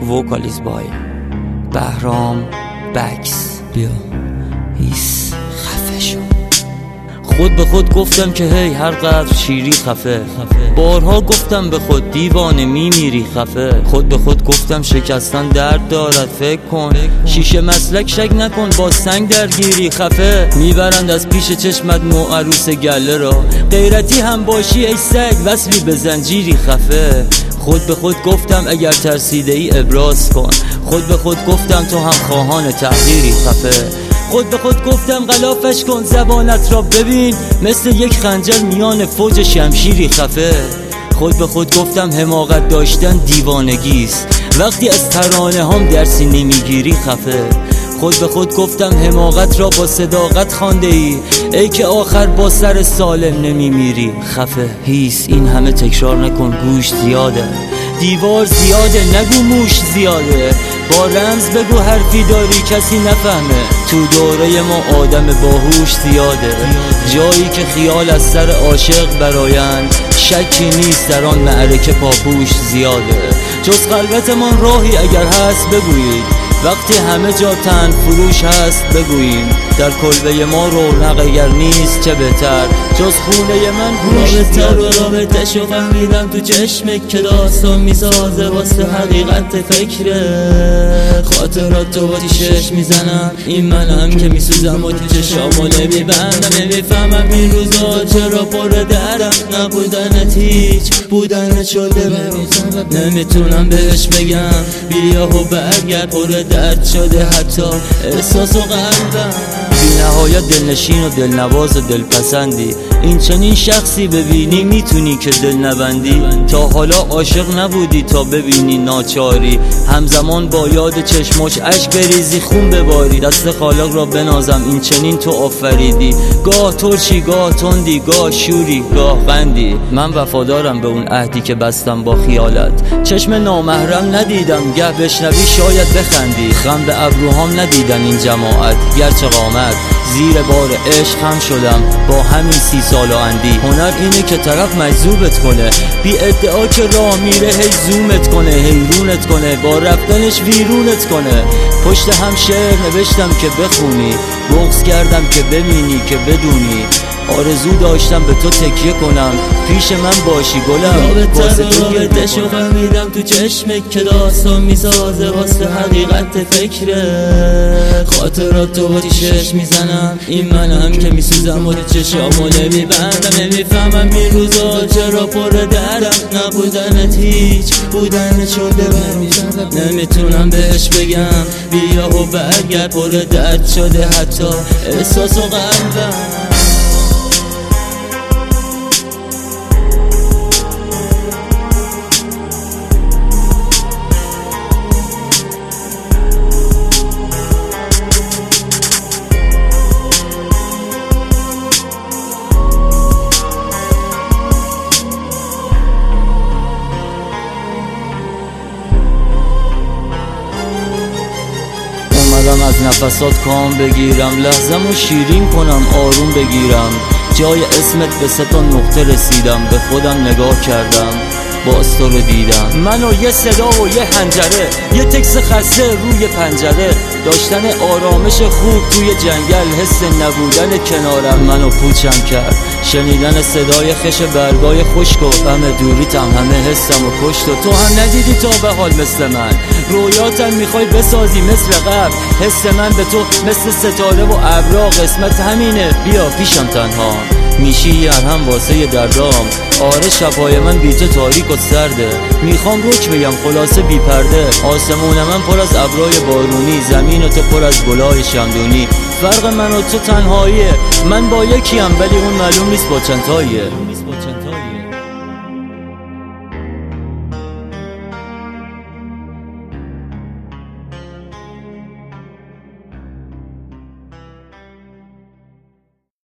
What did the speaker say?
vocalized by بهرام بکس. بیا هیس خفه شو. خود به خود گفتم که هی هر قدر شیری خفه. بارها گفتم به خود دیوانه میمیری خفه. خود به خود گفتم شکستن درد دارد فکر کن. شیشه مسلک شک نکن با سنگ درگیری خفه. میبرند از پیش چشمت مو عروس گله را. غیرتی هم باشی ای سگ وصلی به زنجیری خفه. خود به خود گفتم اگر ترسیده ای ابراز کن. خود به خود گفتم تو هم خواهان تغییری خفه. خود به خود گفتم غلافش کن زبانت را ببین مثل یک خنجر میان فوج شمشیری خفه. خود به خود گفتم حماقت داشتن دیوانگیست وقتی از ترانه هم درسی نمیگیری خفه. خود به خود گفتم حماقت را با صداقت خوانده ای که آخر با سر سالم نمیمیری خفه. هیس این همه تکرار نکن گوش زیاده. دیوار زیاده نگو موش زیاده. با رمز بگو حرفی داری کسی نفهمه. تو دوره ما آدم باهوش زیاده. جایی که خیال از سر عاشق برایند شکی نیست در آن معرکه پاپوش زیاده. جز خلوتمان راهی اگر هست بگویید. وقتی همه جا تن فروش هست بگوییم. در کلبه ما رونق اگر نیست چه بهتر جز خونه من گوش زیاده. رابطه شو فهمیدم تو چشمت که داستان میسازه واسه حقیقت فکره. خاطرات تو با تیشش میزنم این منم که میسوزم و تو چشامو نمیبندم. نمیفهمم این روزا چرا پر درم نبودنت هیچ بودنت شده. نمیتونم بهش بگم بیا و برگرد پر درد شده حتی احساس و قلبم. بی نهایت دلنشین و دلنواز و دلپسندی. این چنین شخصی ببینی میتونی که دل نبندی. تا حالا عاشق نبودی تا ببینی ناچاری. همزمان با یاد چشماش اشک بریزی خون بباری. دست خالق را بنازم این چنین تو آفریدی. گاه ترشی گاه تندی گاه شوری گاه قندی. من وفادارم به اون عهدی که بستم با خیالت. چشم نامحرم ندیدم گه بشنوی شاید بخندی. خم به ابروهام ندیدن این جماعت گرچه قامت. زیر بار عشق هم شدم با همین 30 سال و اندی. هنر اینه که طرف مجذوبت کنه بی ادعا که راه میره هی زومت کنه حیرونت کنه با رفتنش ویرونت کنه. پشت هم شعر نوشتم که بخونی. بغض کردم که ببینی که بدونی. آرزو داشتم به تو تکیه کنم پیش من باشی گلم. رابطه شو فهمیدم تو چشمت که داستان میسازه واسه حقیقت فکره. خاطرات تو با تیشش میزنم این منم که میسوزم و تو چشامو نمیبندم. نمیفهمم این روزا چرا پر درم نبودنت هیچ بودنت شده. نمیتونم بهش بگم بیا و برگرد پر درد شده حتی احساس و قلبم. از نفسات کام بگیرم لحظه‌مو شیرین کنم آروم بگیرم. جای اسمت به 3 نقطه رسیدم به خودم نگاه کردم باز تو رو دیدم. منو یه صدا و یه حنجره یه تکس خسته روی پنجره. داشتن آرامش خوب توی جنگل حس نبودن کنارم منو پوچم کرد. شنیدن صدای خش برگای خشک و غم دوریتم همه حسم و کشت. و تو هم ندیدی تا به حال مثل من رویاتم میخوای بسازی مثل قبل. حس من به تو مثل ستاره و ابرا قسمت همینه بیا پیشم تنها میشی یه هم واسه دردام. آره شبای من بی تو تاریک و سرده. میخوام رک بگم خلاصه بی پرده. آسمون من پر از ابرای بارونی. زمین و تو پر از گلای شمدونی. فرق من و تو تنهاییه. من با یکیم ولی اون معلوم نیست با چند تاییه.